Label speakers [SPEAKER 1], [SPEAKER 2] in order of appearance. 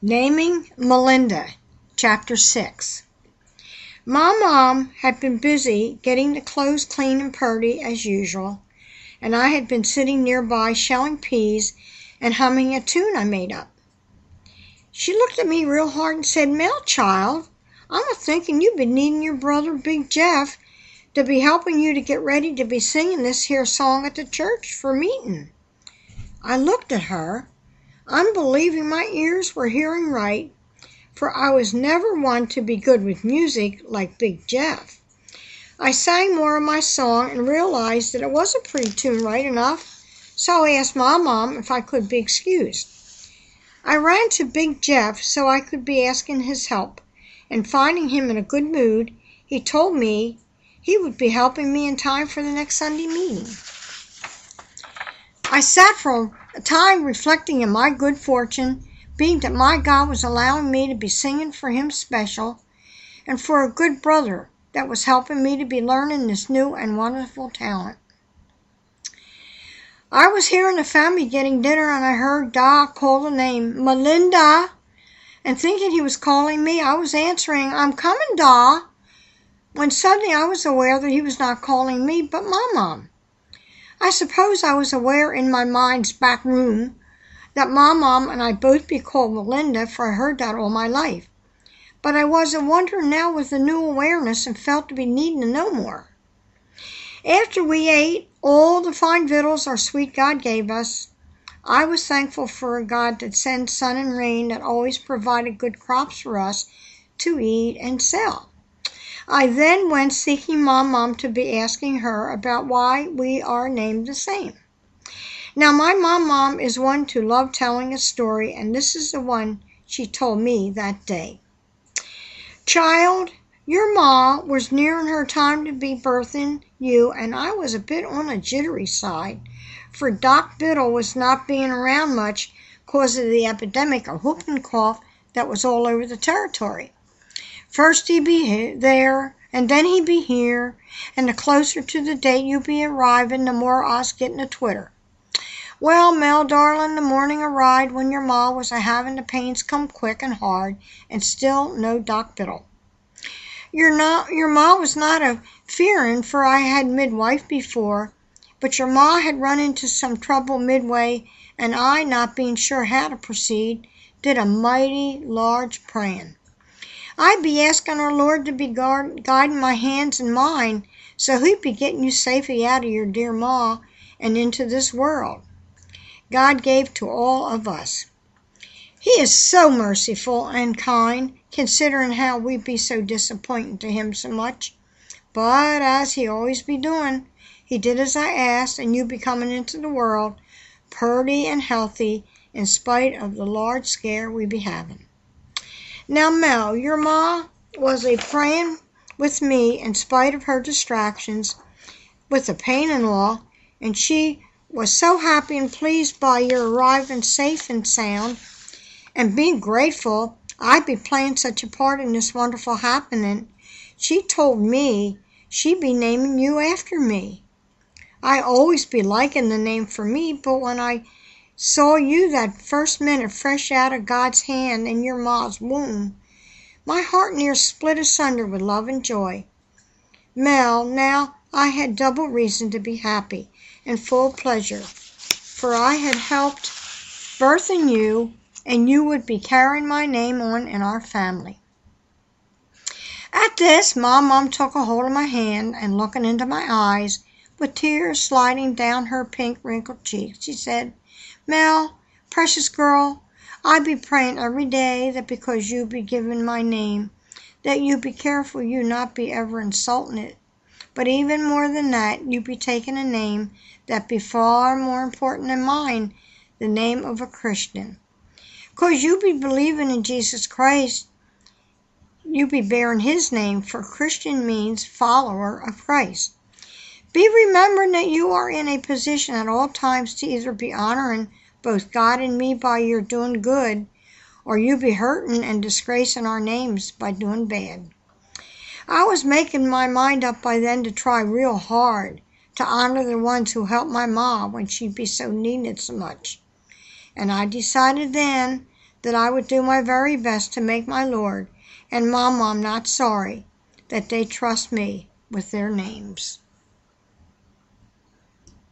[SPEAKER 1] Naming Melinda, Chapter 6. My mom had been busy getting the clothes clean and purty as usual, and I had been sitting nearby shelling peas and humming a tune I made up. She looked at me real hard and said, "Mel, child, I'm a-thinking you've been needing your brother Big Jeff to be helping you to get ready to be singing this here song at the church for meeting." I looked at her, unbelieving my ears were hearing right, for I was never one to be good with music like Big Jeff. I sang more of my song and realized that it was a pretty tune right enough, so I asked my mom if I could be excused. I ran to Big Jeff so I could be asking his help, and finding him in a good mood, he told me he would be helping me in time for the next Sunday meeting. I sat for a time reflecting on my good fortune, being that my God was allowing me to be singing for him special, and for a good brother that was helping me to be learning this new and wonderful talent. I was here in the family getting dinner, and I heard Da call the name, "Melinda," and thinking he was calling me, I was answering, "I'm coming, Da," when suddenly I was aware that he was not calling me, but my mom. I suppose I was aware in my mind's back room that my mom and I both be called Melinda, for I heard that all my life. But I was a-wondering now with the new awareness and felt to be needing to know more. After we ate all the fine victuals our sweet God gave us, I was thankful for a God that sends sun and rain, that always provided good crops for us to eat and sell. I then went seeking my mom to be asking her about why we are named the same. Now my mom is one to love telling a story, and this is the one she told me that day. "Child, your ma was nearing her time to be birthing you, and I was a bit on a jittery side, for Doc Biddle was not being around much 'cause of the epidemic of whooping cough that was all over the territory. First he be there, and then he be here, and the closer to the date you be arriving, the more I's getting a twitter. Well, Mel, darling, the morning arrived when your ma was a-having the pains come quick and hard, and still no Doc Biddle. Your ma was not a-fearing, for I had midwife before, but your ma had run into some trouble midway, and I, not being sure how to proceed, did a mighty large praying. I be asking our Lord to be guiding my hands and mine, so he'd be getting you safely out of your dear ma and into this world God gave to all of us. He is so merciful and kind, considering how we be so disappointing to him so much. But as he always be doing, he did as I asked, and you be coming into the world purty and healthy in spite of the large scare we be having. Now, Mel, your ma was a-praying with me in spite of her distractions with the pain and all, and she was so happy and pleased by your arriving safe and sound, and being grateful I be playing such a part in this wonderful happening, she told me she be naming you after me. I always be liking the name for me, but when I saw you that first minute fresh out of God's hand in your ma's womb, my heart near split asunder with love and joy. Mel, now I had double reason to be happy and full of pleasure, for I had helped birthing you, and you would be carrying my name on in our family." At this, my mom took a hold of my hand, and looking into my eyes, with tears sliding down her pink wrinkled cheeks, she said, "Mel, precious girl, I be praying every day that because you be giving my name, that you be careful you not be ever insulting it. But even more than that, you be taking a name that be far more important than mine, the name of a Christian. 'Cause you be believing in Jesus Christ, you be bearing his name, for Christian means follower of Christ. Be remembering that you are in a position at all times to either be honoring both God and me by your doing good, or you be hurting and disgracing our names by doing bad." I was making my mind up by then to try real hard to honor the ones who helped my ma when she be so needed so much. And I decided then that I would do my very best to make my Lord and Mom not sorry that they trust me with their names.